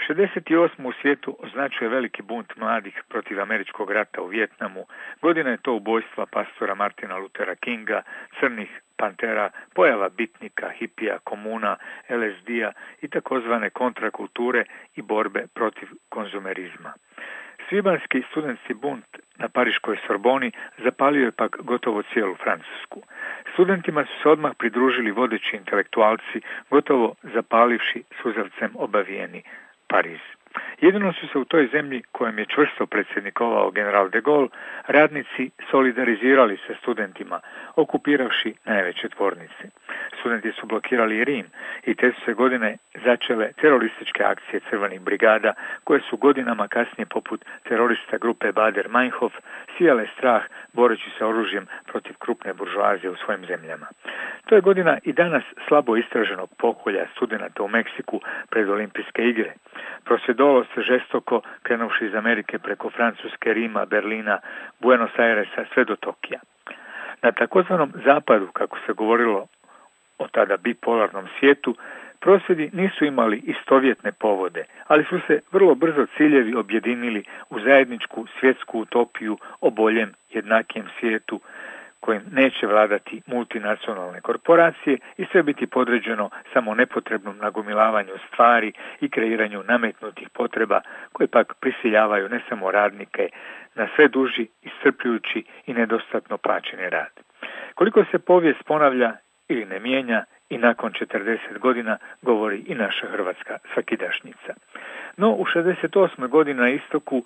68. u svijetu označuje veliki bunt mladih protiv američkog rata u Vijetnamu. Godina je to ubojstva pastora Martina Luthera Kinga, crnih pantera, pojava bitnika, hipija, komuna, LSD-a i takozvane kontrakulture i borbe protiv konzumerizma. Svibanski studentski bunt na pariškoj Sorboni zapalio je pak gotovo cijelu Francusku. Studentima su se odmah pridružili vodeći intelektualci, gotovo zapalivši suzavcem obavijeni Pariz. Jedino su se u toj zemlji, kojem je čvrsto predsjednikovao general de Gaulle, radnici solidarizirali se studentima, okupiravši najveće tvornice. Studenti su blokirali Rim i te su se godine začele terorističke akcije crvenih brigada, koje su godinama kasnije poput terorista grupe Bader-Meinhof sijale strah boreći se oružjem protiv krupne buržoazije u svojim zemljama. To je godina i danas slabo istraženog pokolja studenata u Meksiku pred olimpijske igre. Prosvjedovalo se žestoko krenuvši iz Amerike preko Francuske, Rima, Berlina, Buenos Airesa sve do Tokija. Na takozvanom zapadu, kako se govorilo o tada bipolarnom svijetu, prosvjedi nisu imali istovjetne povode, ali su se vrlo brzo ciljevi objedinili u zajedničku svjetsku utopiju o boljem, jednakijem svijetu kojim neće vladati multinacionalne korporacije i sve biti podređeno samo nepotrebnom nagomilavanju stvari i kreiranju nametnutih potreba koje pak prisiljavaju ne samo radnike na sve duži, iscrpljujući i nedostatno plaćeni rad. Koliko se povijest ponavlja ili ne mijenja, i nakon 40 godina govori i naša hrvatska svakidašnjica. No, u 68. godini na istoku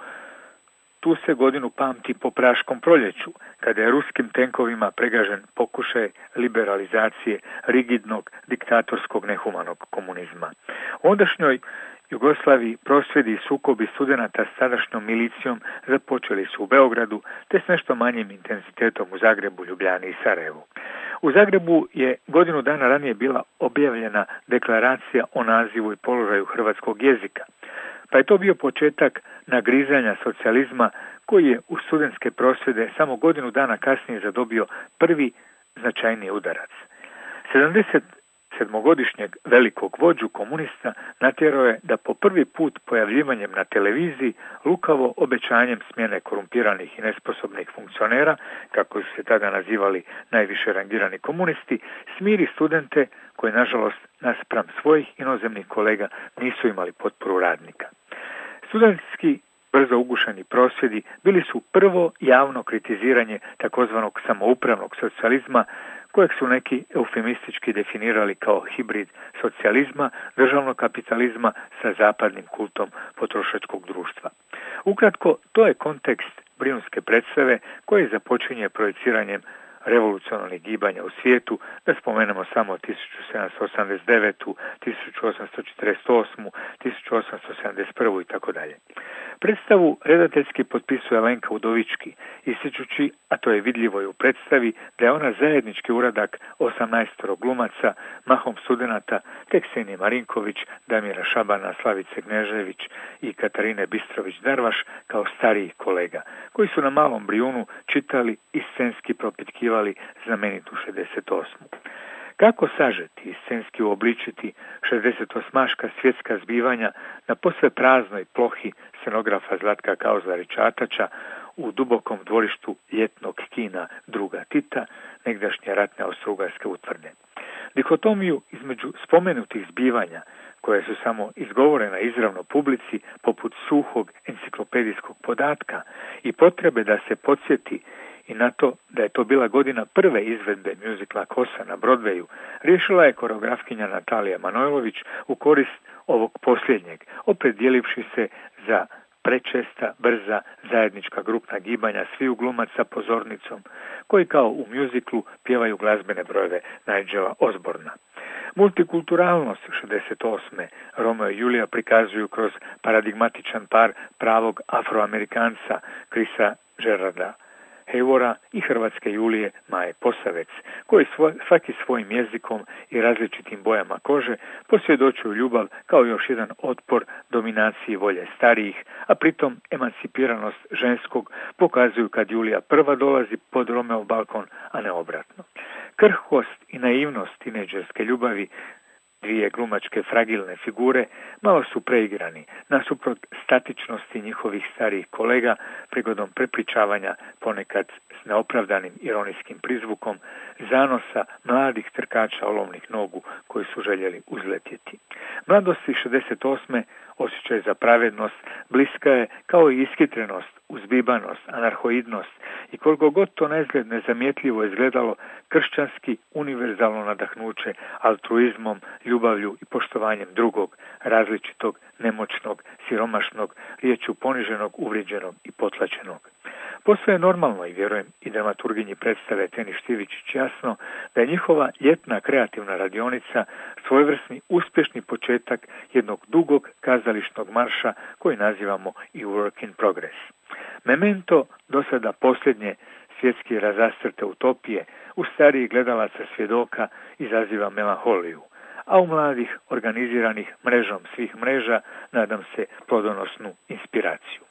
tu se godinu pamti po Praškom proljeću, kada je ruskim tenkovima pregažen pokušaj liberalizacije rigidnog, diktatorskog, nehumanog komunizma. U ondašnjoj Jugoslaviji prosvjedi i sukobi studenata s tadašnjom milicijom započeli su u Beogradu, te s nešto manjim intenzitetom u Zagrebu, Ljubljani i Sarajevu. U Zagrebu je godinu dana ranije bila objavljena deklaracija o nazivu i položaju hrvatskog jezika, pa je to bio početak nagrizanja socijalizma koji je u studentske prosvjede samo godinu dana kasnije zadobio prvi značajniji udarac. 77-godišnjeg velikog vođu komunista natjerao je da po prvi put pojavljivanjem na televiziji lukavo obećanjem smjene korumpiranih i nesposobnih funkcionera, kako su se tada nazivali najviše rangirani komunisti, smiri studente koji nažalost naspram svojih inozemnih kolega nisu imali potporu radnika. Studentski brzo ugušeni prosvjedi bili su prvo javno kritiziranje takozvanog samoupravnog socijalizma, kojeg su neki eufemistički definirali kao hibrid socijalizma, državnog kapitalizma sa zapadnim kultom potrošačkog društva. Ukratko, to je kontekst brijunske predstave koji započinje projiciranjem revolucionarnih gibanja u svijetu, da spomenemo samo 1789., 1848., 1871. i tako dalje. Predstavu redateljski potpisuje Lenka Udovički, ističući, a to je vidljivo i u predstavi, da je ona zajednički uradak 18 glumaca, mahom studenata, te Ksenije Marinković, Damira Šabana, Slavice Gnežević i Katarine Bistrović-Darvaš kao starijih kolega, koji su na Malom Brijunu čitali i scenski propitkivali znamenitu 68. Kako sažeti i scenski uobličiti 68-ška svjetska zbivanja na posve praznoj plohi scenografa Zlatka Kauzlarića u dubokom dvorištu ljetnog kina druga Tita, negdašnje ratne austrougarske utvrde. Dikotomiju između spomenutih zbivanja, koje su samo izgovorena izravno publici poput suhog enciklopedijskog podatka, i potrebe da se podsjeti i na to da je to bila godina prve izvedbe mjuzikla Kosa na Broadwayu, riješila je koreografkinja Natalija Manojlović u korist ovog posljednjeg, opredjelivši se za prečesta, brza, zajednička grupna gibanja sviju glumaca pozornicom, koji kao u mjuziklu pjevaju glazbene brojeve Nigela Osborna. Multikulturalnost 68. Romeo i Julija prikazuju kroz paradigmatičan par pravog Afroamerikanca Chrisa Gerarda Haywora i hrvatske Julije Maje Posavec, koji svaki svojim jezikom i različitim bojama kože posvjedočuju ljubav kao još jedan otpor dominaciji volje starijih, a pritom emancipiranost ženskog pokazuju kad Julija prva dolazi pod Romeov balkon, a ne obratno. Krhkost i naivnost tinejdžerske ljubavi dvije glumačke fragilne figure malo su preigrani, nasuprot statičnosti njihovih starijih kolega prigodom prepričavanja ponekad s neopravdanim ironijskim prizvukom zanosa mladih trkača olovnih nogu koji su željeli uzletjeti. Mladosti 68. osjećaj za pravednost bliska je kao i ishitrenost, uzbibanost, anarhoidnost i koliko god to naizgled nezamjetljivo izgledalo, kršćanski univerzalno nadahnuće altruizmom, ljubavlju i poštovanjem drugog, različitog, nemoćnog, siromašnog, riječju poniženog, uvrijeđenog i potlačenog. Posve je normalno i vjerujem i dramaturginji predstave Teni Štivičić jasno da je njihova ljetna kreativna radionica svojevrsni uspješni početak jednog dugog kazališnog marša koji nazivamo i work in progress. Memento, do sada posljednje svjetski razastrte utopije, u starijih gledalaca svjedoka izaziva melanholiju, a u mladih organiziranih mrežom svih mreža nadam se plodonosnu inspiraciju.